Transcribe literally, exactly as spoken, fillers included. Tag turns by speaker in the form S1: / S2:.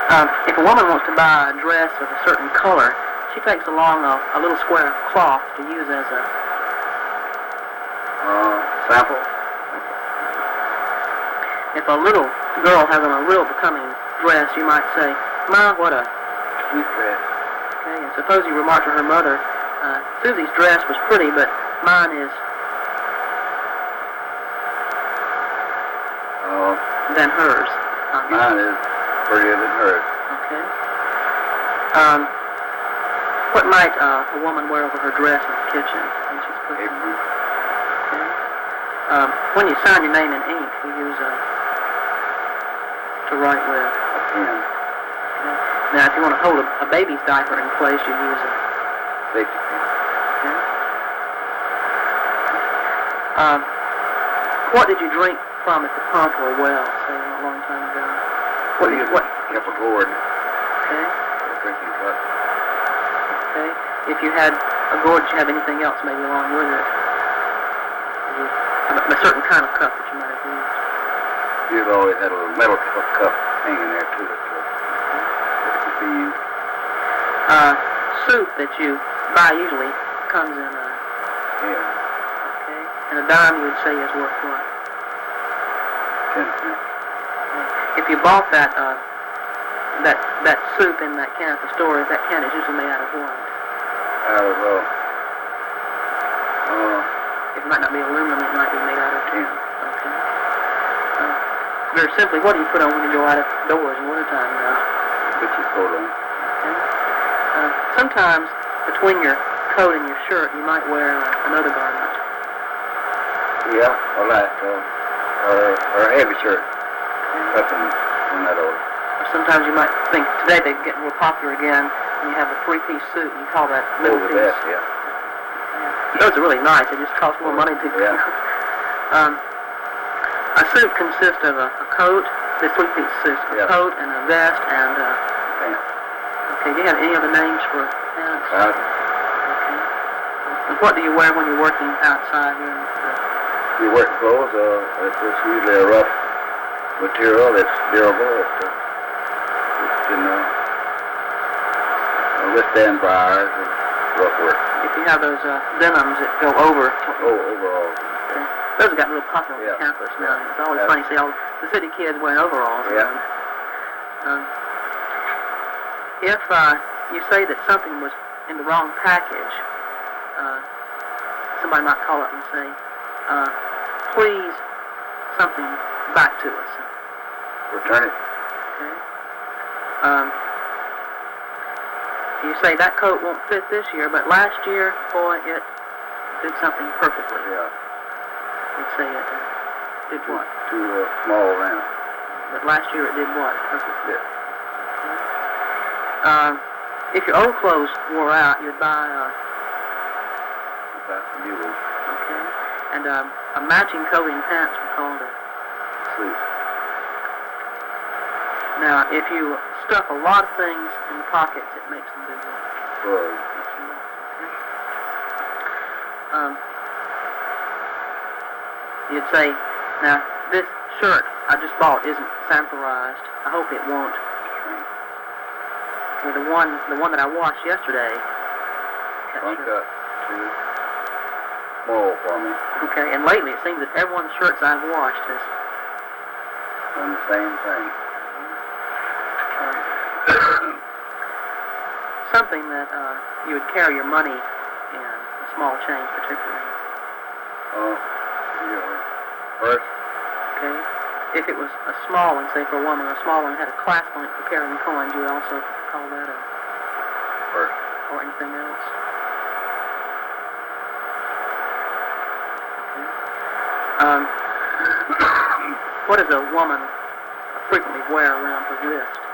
S1: Um, if a woman wants to buy a dress of a certain color, she takes along a, a little square of cloth to use as a
S2: uh, sample.
S1: If a little girl has on a real becoming dress, you might say, "Ma, what a
S2: cute dress."
S1: Okay, and suppose you remark to her mother, uh, "Susie's dress was pretty, but mine is
S2: uh,
S1: than hers." Uh,
S2: mine is prettier than hers.
S1: Okay. Um, what might uh, a woman wear over her dress in the kitchen when she's cooking?
S2: Apron.
S1: Okay. Um, when you sign your name in ink, you use a to write with.
S2: A pen.
S1: Okay. Now, if you want to hold a, a baby's diaper in place, you use a
S2: safety pin.
S1: Okay. Um, what did you drink from at the pump or well, say, a long time ago? What did you, what?
S2: Kept a gourd.
S1: Okay.
S2: A drinking cup.
S1: Okay. If you had a gourd, did you have anything else maybe along with it? You, a, a certain kind of cup that you might have used.
S2: You've always had a metal cup, cup hanging there too. So it could be used.
S1: Uh, soup that you buy usually comes in a.
S2: Yeah.
S1: Okay. And a dime you would say is worth what?
S2: Ten cents.
S1: If you bought that uh, that that soup in that can at the store, that can is usually made out of what?
S2: Out of uh, uh,
S1: It might not be aluminum, it might be made out of tin.
S2: tin.
S1: Okay. Uh, very simply, what do you put on when you go out of doors in wintertime now?
S2: Put your coat on.
S1: Okay. Uh, sometimes between your coat and your shirt, you might wear uh, another garment.
S2: Yeah, or like uh, or or a heavy shirt. Something in that order.
S1: Or sometimes you might think today they're getting real popular again, and you have a three-piece suit, and you call that middle
S2: Over
S1: piece.
S2: that, yeah.
S1: Yeah. Those are really nice. They just cost more money to.
S2: Yeah.
S1: um, a suit consists of a, a coat, this three-piece suit, a
S2: Yeah.
S1: coat and a vest and. Uh,
S2: Pants.
S1: okay. Do you have any other names for pants?
S2: Uh,
S1: Okay. And what do you wear when you're working outside here? In the,
S2: your work clothes, uh, it's it's usually a rough material that's durable. It's, uh, it can uh, withstand fires and rough work.
S1: if you have those uh, denims that go over.
S2: Oh, overall.
S1: Okay. Those have gotten real popular
S2: Yeah.
S1: on campus now. It's always
S2: Yeah.
S1: funny to see all the city kids wearing overalls.
S2: Yeah.
S1: around. Um, if uh, you say that something was in the wrong package, uh, somebody might call up and say, uh, please, something back to us.
S2: Return it.
S1: Okay. Um, you say that coat won't fit this year, but last year, boy, it did something perfectly.
S2: Yeah.
S1: You'd say it uh, did what?
S2: Too uh, small around.
S1: But last year it did what? Perfectly.
S2: Yeah.
S1: Um, if your old clothes wore out, you'd buy uh,
S2: About the new one.
S1: okay, and um, a matching coat and pants were called a.
S2: Suit.
S1: Now, if you stuff a lot of things in the pockets, it makes them do what?
S2: Clothes.
S1: Makes them what? Okay. Um, you'd say, now this shirt I just bought isn't samplarized. I hope it won't. Okay, the one, the one that I washed yesterday. that
S2: One
S1: shirt-
S2: cut. Too small for me.
S1: Okay, and lately it seems that every one of the shirts I've washed has
S2: Done the same thing.
S1: something that uh, you would carry your money in, a small change particularly.
S2: Oh, yeah. First,
S1: Okay? If it was a small one, say for a woman, a small one had a clasp on it for carrying coins, you would also call that a,
S2: first.
S1: or anything else. Okay. Um, what does a woman frequently wear around her wrist?